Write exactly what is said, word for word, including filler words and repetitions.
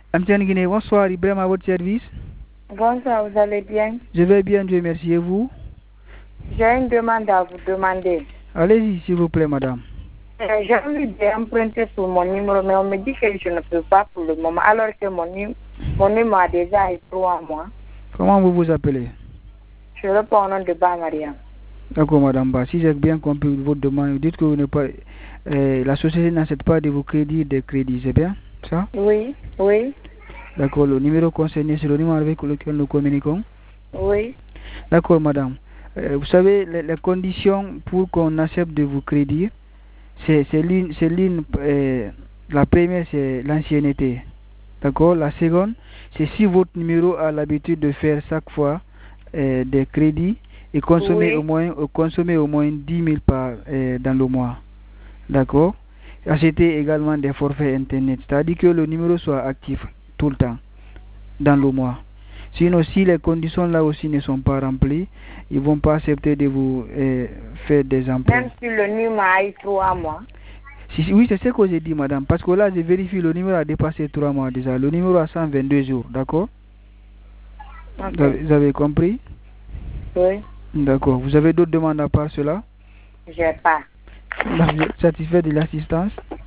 Amtian Guinée, bonsoir, Ibrahim à votre service. Bonsoir, vous allez bien? Je vais bien, Dieu merci. Et vous? J'ai une demande à vous demander. Allez-y, s'il vous plaît, madame. Euh, J'ai envie d'emprunter sur mon numéro, mais on me dit que je ne peux pas pour le moment, alors que mon, num- mon numéro a déjà été trois mois. Comment vous vous appelez? Je réponds au nom de Bamaria. D'accord, madame Ba. Si j'ai bien compris votre demande, vous dites que vous ne pas, euh, la société n'accepte pas de vos crédits, des crédits, c'est bien ça? Oui, oui, D'accord, le numéro concerné, c'est le numéro avec lequel nous communiquons. oui, D'accord, madame. Euh, vous savez, les, les conditions pour qu'on accepte de vos crédits, c'est l'une, c'est l'une, euh, la première, c'est l'ancienneté. D'accord. La seconde, c'est si votre numéro a l'habitude de faire chaque fois euh, des crédits et consommer au oui. moins, euh, consommer au moins dix mille par, euh, dans le mois. D'accord. Acheter également des forfaits Internet. C'est-à-dire que le numéro soit actif tout le temps dans le mois. Sinon, si les conditions là aussi ne sont pas remplies, ils ne vont pas accepter de vous euh, faire des emprunts. Même si le numéro a eu trois mois. Si, oui, c'est ce que j'ai dit, madame. Parce que là, je vérifie, le numéro a dépassé trois mois déjà. Le numéro a cent vingt-deux jours, d'accord? Ok. Vous avez, vous avez compris? Oui, D'accord. Vous avez d'autres demandes à part cela? j'ai pas. Là, vous êtes satisfait de l'assistance?